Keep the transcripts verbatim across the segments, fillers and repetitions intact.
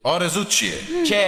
آرزوت چیه؟ که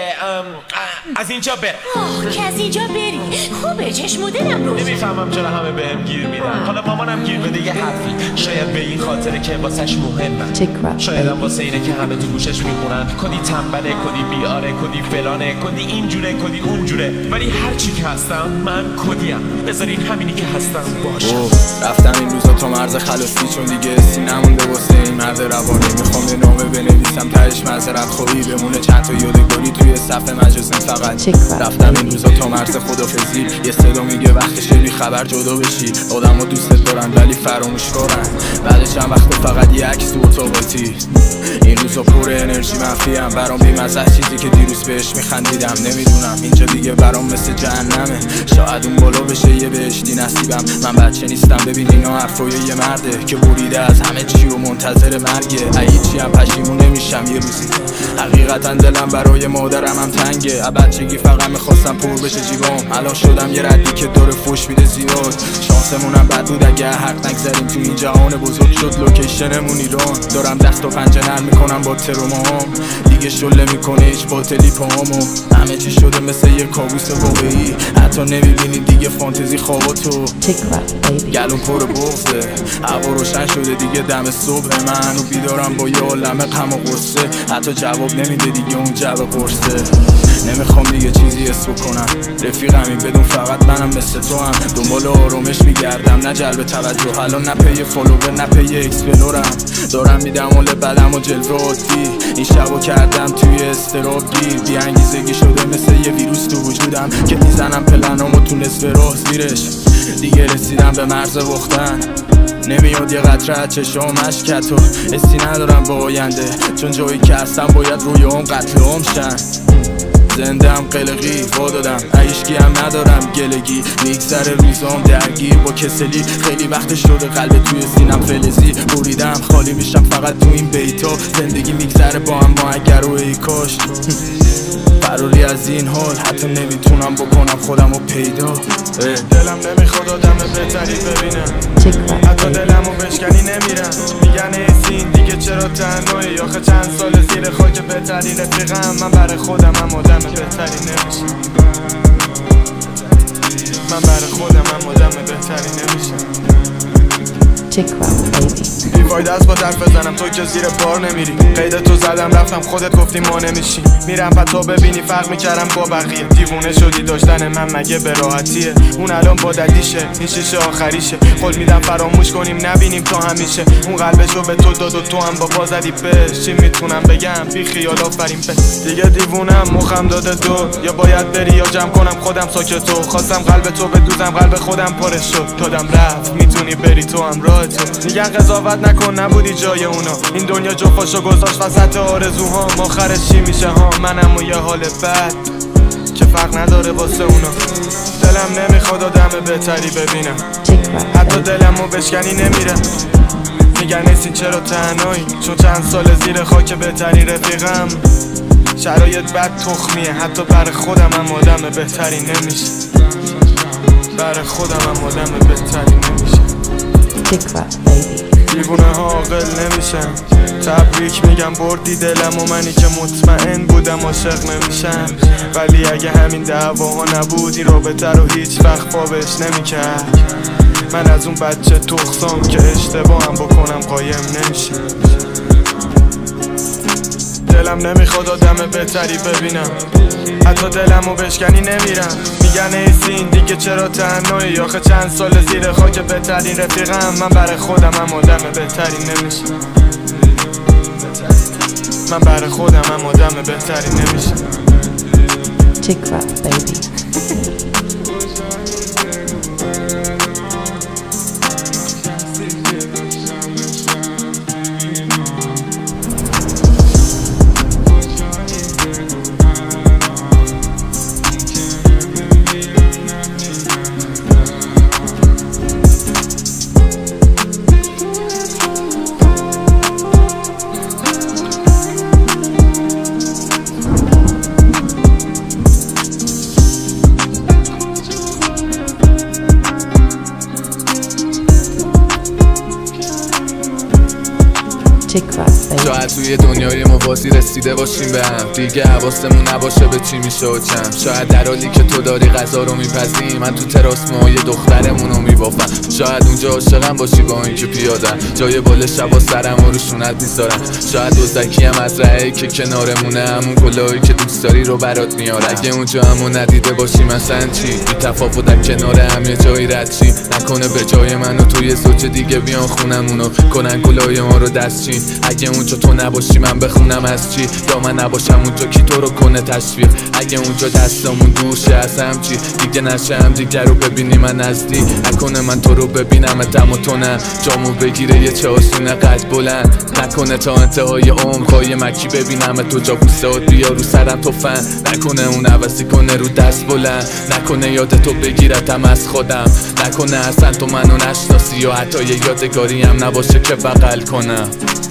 از اینجا برم. آه که از اینجا بری خوبه، چشم و دلم رو نمیفهمم چرا همه بهم گیر میدن. حالا مامانم گیر بده یه حرفی، شاید به این خاطره که واسش مهمم، شاید هم واسه اینه که همه تو گوشش میخونن کدی تنبله، کدی بیاره، کدی فلانه، کدی اینجوره، کدی اونجوره. ولی هرچی که هستم من کدیم، بذارین همینی که هستم باشم. رفتم این روزا تا مرز خلاصی، چون دیگه سی نمونده واسه این مرد روانی. میخوام یه نامه بنویسم تهش معذرت خواهی بمونه، چند تا یادگاری توی صفحه مجازیم فقط. رفتم این روزا تا مرز خدافظی، یه صدا میگه وقتشه بی خبر جدا بشی. آدم‌ها دوستت دارن ولی فراموش کارن، بعد چند وقت فقط یه عکس تو اتاقاتی. این روزا پر انرژی منفیم، برام بی‌مزه چیزی که دیروز بهش میخندیدم. نمیدونم اینجا دیگه برام مثل جهنمه، شاید اون بالا بشه یه بهشتی نصیبم. من بچه نیستم، ببین اینا حرفای یه مرده که بریده از همه چی و منتظر مرگه. هیچی هم پشیمون نمیشم یه روزی، حقیقتا دلم برای مادرم هم تنگه. بچگی فقط میخواستم پر بشه جیبام، الان شدم یه ردی که داره فوش میده زیاد. شانسمونم بد بود اگه حق نگذاریم تو این جهان بزرگ، شد لوکیشنمون ایران. دارم دست و پنجه نرم میکنم با ترومام، دیگه شله میکنه هیچ باطلی پاهامو. همه چی شده مثل یه کابوس واقعی، حتی نمیبینی دیگه فانتزی خواباتو. گلوم پر بغضه، هوا روشن شده دیگه دم صبح، من و بیدارم با یه عالمه غم و غصه. حتی جواب نمیده دیگه اون جو قرصه. نمیخوام دیگه چیزی حس کنم، رفیقمی بدون فقط منم مثل تو هم. دنبال آرامش میگردم نه جلب توجه، الان نه پی فالوور نه پی اکسپلورم. دارم میدم حال بدم و جلوه عادی، این شبو کردم توی استراب گیر. بی انگیزگی شده مثل یه ویروس تو وجودم که میزنم پلنامو تو نصف راه زیرش. دیگه رسیدم به مرز باختن، نمیاد یه قطره از چشام اشکت و حسی ندارم با آینده، چون جایی که هستم باید رویام قتل عام شن. زنده هم قلقی وا دادم، عیشکی هم ندارم گلگی، میگذره روزام درگیر با کسلی. خیلی وقت شده قلب توی سینم فلزی، بریدم خالی میشم فقط تو این بیتا. زندگی میگذره با هم ما اگر و ای کاش فراری از این حال، حتی نمیتونم بکنم خودم رو پیدا. دلم نمیخواد آدم بهتری ببینم، حتی دلمو بشکنی نمیرم. میگن ایسین دیگه چرا تنهایی، آخه چند سال زیر خاک بهترین رفیقم. من برای خودم هم آدم بهتری نمیشم، من برای خودم هم آدم بهتری نمیشم. بیفایده است با درف بزنم، تو که زیر بار نمیری. قید تو زدم رفتم، خودت گفتی ما نمیشی. میرم پا تو ببینی فرق میکردم با بقیه. دیوونه شدی داشتن من مگه به راحتیه؟ اون الان با ددیشه، این شیشه آخریشه. قول میدم فراموش کنیم نبینیم تا همیشه. اون قلبشو به تو داد و تو هم با پا زدی بهش. چی میتونم بگم بی خیال آفرین به دیگه. دیوونم مخم داده تو، یا باید بری یا جمع کنم خودم ساکتو. خواستم قلب تو بدوزم، قلب خودم پرش شد. دادم رفت میتونی بری تو هم راه تو. میگن قضاوت نکن نبودی جای اونا، این دنیا جفاشو گذاشت وسط آرزوها. آخرش چی میشه ها؟ منم و یه حال بد که فرق نداره واسه اونا. دلم نمیخواد آدم بهتری ببینم، حتی دلمو بشکنی نمیرم. میگن نیستی چرا تنهایی، چون چند سال زیر خاک بهتری رفیقم. شرایط بد تخمیه، حتی برای خودم هم آدم بهتری نمیشه. برای خودم هم آدم بهتری نمیشه. دیوونه ها عاقل نمیشن، تبریک میگم بردی دلم و منی که مطمئن بودم عاشق نمیشم. ولی اگه همین دعواها نبود این رابطه رو هیچ وقت خوابش نمیکرد. من از اون بچه تخصام که اشتباهم بکنم قایم نمیشه. دلم نمیخواد آدم بهتری ببینم، حتی دلمو بشکنی نمیرم. میگن ایسین دیگه چرا تنهایی، آخه چند سال زیر خاک بهترین رفیقم. من برای خودم هم آدم بهتری نمیشم، من برای خودم هم آدم بهتری نمیشم. ندیده باشیم به هم دیگه حواسمون نباشه به چی میشه و چم. شاید در حالی که تو داری غذا رو میپزی من تو تراس موهای دخترمونو میبافم. شاید اونجا عاشقم باشی با اینکه پیادم جای بال شبا سرم و روشونت میذارم. شاید دوزکی هم از رهی که کنارمونه همون کلاهی که دوست داری رو برات میاره. اگه اونجا همو ندیده باشی مثلا چی بی تفاوت در کنار هم یه جایی رد چی نکنه به جای منو تو یه زوج دیگه بیان خونمونو کنن کلاهی ما رو دستچین. اگه اونجا تو نباشی من بخونم از چی یا من نباشم اونجا کی تو رو کنه تشویق. اگه اونجا دستامون دوشه از هم چی دیگه نشه هم دیگه رو ببینی من نزدیک نکنه من تو رو ببینم اتم و تو نه جامو بگیره یه چه آسونه قد بلند نکنه تا انتهای عمر پای مکی ببینم تو جا بوسهات بیا رو سرم تو فن نکنه اون عوضی کنه رو دست بلند نکنه یاد تو بگیرتم از خودم نکنه اصلا تو منو نشناسی و حتی یه یادگاری هم نباشه که بغل کنم.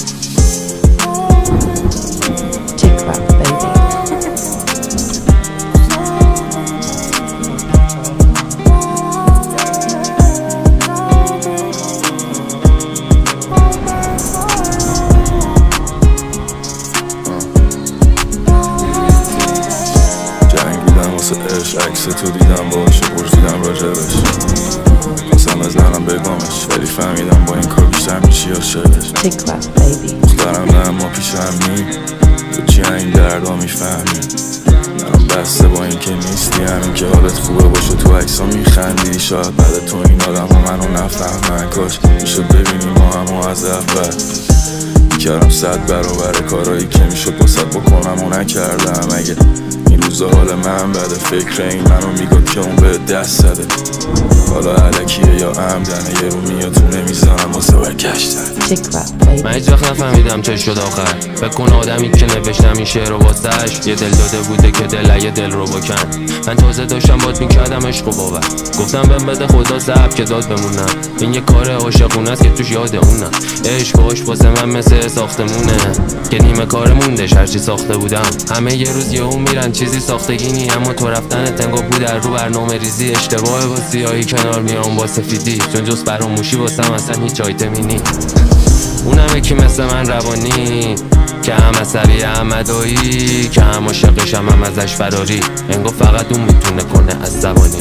عکس تو دیدم باشه پرسیدم راجبش خواستم از نرم بگمش ولی فهمیدم با این کار بیشتر میشی عاشقش. دخترم نه اما پیشم نی تو چی این دردا میفهمی منم بسته با این که نیستی همین که حالت خوبه باشه تو عکسا میخندی. شاید بعد تو این آدم ها منو نفهمن کاش میشد ببینیم ما همو از اول میکردم صد برابر کارایی که میشد باست بکنم و نکردم. اگه این روزا حال من بده فکر این منو میگاد که اون به دست زده حالا علکیه یا عمدنه یه رو میاد تو نمیزنم واسه برگشتن. من هیچ وقت نفهمیدم چه شد آخر بکن آدمی که نوشتم این شعر رو واسش یه دل داده بوده که دل یه دل رو بکن. من تازه داشتم بات میکردم عشق و باور گفتم بهم بده خدا زب که داد بمونم. این یه کار عاشقونه است که توش یاد اونم عشق و عشق واسه من مثل ساختمونه که نیمه کار موندش هرچی ساخته بودم. همه یه روز یهو میرن چیزی ساختگی نی اما تو رفتن تنگو بود در رو برنامه ریزی اشتباه با سیاهی کنار میام با سفیدی چون جز فراموشی واسم اصلا هیچ آیتمی نی. اونم یکی مثل من روانی که هم عصبی هم مدایی که هم عاشقش هم, هم ازش فراری انگار فقط اون میتونه کنه از زبانی.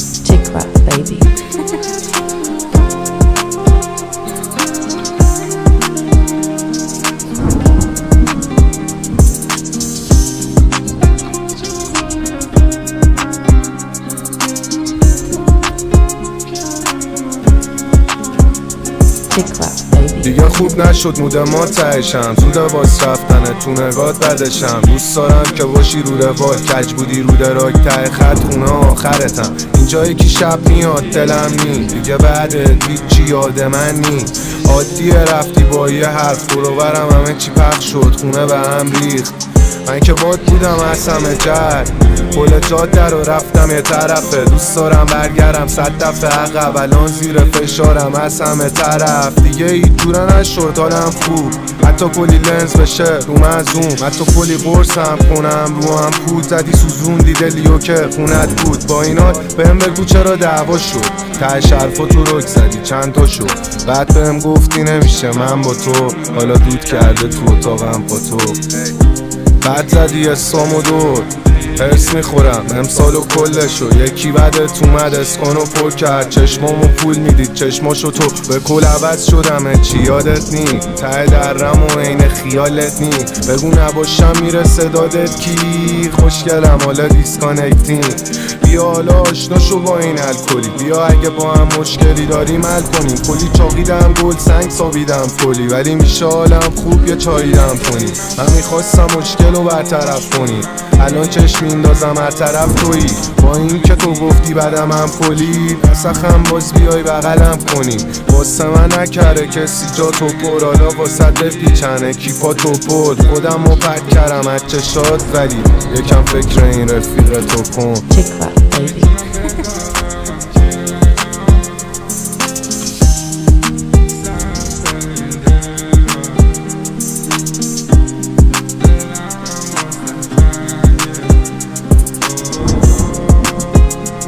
دیگه خوب نشد مود ما تهشم زود باز رفتنه تو نگات بدشم. دوست دارم که باشی رو روال کج بودی رو دراک ته خط خونه آخرتم این جایی که شب میاد دلم نی دیگه بعدت هیچی یاد من نی عادیه رفتی با یه حرف برو برم همه چی پخش شد خونه به هم ریخت. من که باد بودم از همه جد پل جاده رو رفتم یه طرفه دوست دارم برگردم صد دفعه عقب الان زیر فشارم از همه طرف دیگه هیچ جوره نشد حالم خوب حتی کلی لنز بشه رو مزوم حتی کلی قرصم کنم رو هم پود زدی سوزوندی دلیو که خونت بود با اینات بهم بگو چرا دعوا شد ته شرفا تو رک زدی چند تا شد بعد بهم گفتی نمیشه من با تو حالا دود کرده تو اتاقم با تو بعد زدی اسمو دور حرس میخورم امسالو کلشو یکی بعدت اومد اسکانو پر کرد چشمامو پول میدید چشماشو تو به کل عوض شدم چی یادت نی ته درم و عین خیالت نی بگو نباشم میرسه دادت کی خوشگلم حالا دیسکانکتین بیا حالا آشنا شو با این الکلی بیا اگه با هم مشکلی داریم حل کنیم کلی چاقیدم گل سنگ سابیدم کلی ولی میشه حالم خوب یه چاییدم کنی من میخواستم مشکل رو برطرف کنی الان چشم میندازم هر طرف تویی با این که تو گفتی بعدم هم کلی نسخم باز بیای بغلم کنی واسه من نکره کسی جا تو پر حالا واسه بپیچنه کیپا تو پر خودم رو پک کردم از چشات ولی یکم فکر این رفیق تو کن.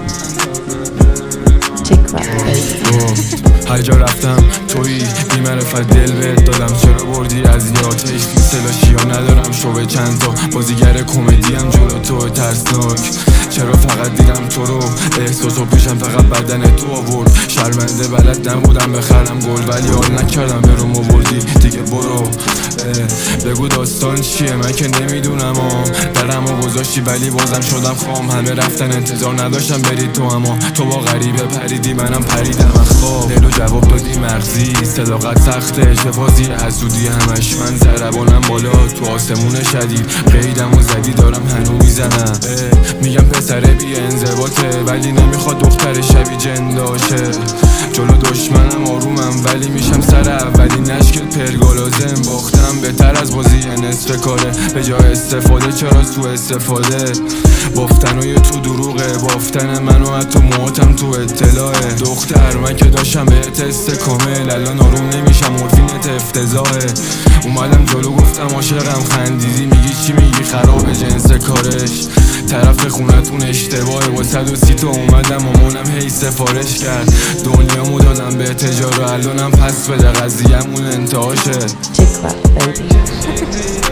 هر جا رفتم تویی بیمرفت فقط دل بهت دادم چرا بردی از یاد هیچ فیلسلاشی ها ندارم شو چند تا بازیگر کمدی هم جلو تو ترسناک چرا فقط دیدم تو رو احساسو پیشم فقط بدن تو آورد شرمنده بلد نبودم بخرم گل ولی حال نکردم به روم آوردی دیگه برو بگو داستان چیه من که نمیدونم درمو گذاشتی ولی بازم شدم خام همه رفتن انتظار نداشتم بری تو اما تو با غریبه پریدی منم پریدم از خواب دلو جواب دادی مغزی صداقت سخته شفازی حسودی همش من ضربانم بالا تو آسمون شدید قیدم و زدی دارم هنو میزنم میگم پسر بی انضباطه ولی نمیخواد دختر شبیه جن داشه جلو دشمنم آرومم ولی میشم سر اولی نشکت پرگالازم باختم بهتر از بازی نصف کاره به جای استفاده چرا سو استفاده بافتن و یه تو دروغه بافتن منو حتی موتم تو اطلاعه دختر من که داشتم به تست کامل الان آروم نمیشم مورفینت افتضاحه اومدم جلو گفتم عاشقم خندیدی میگی چی میگی خراب جنس کارش طرف خونتون اشتباهه با صد و سی تا اومدم مامانم هی سفارش کرد دنیامو دادم به تجارو الانم پس بده قضیه‌مون انتهاشه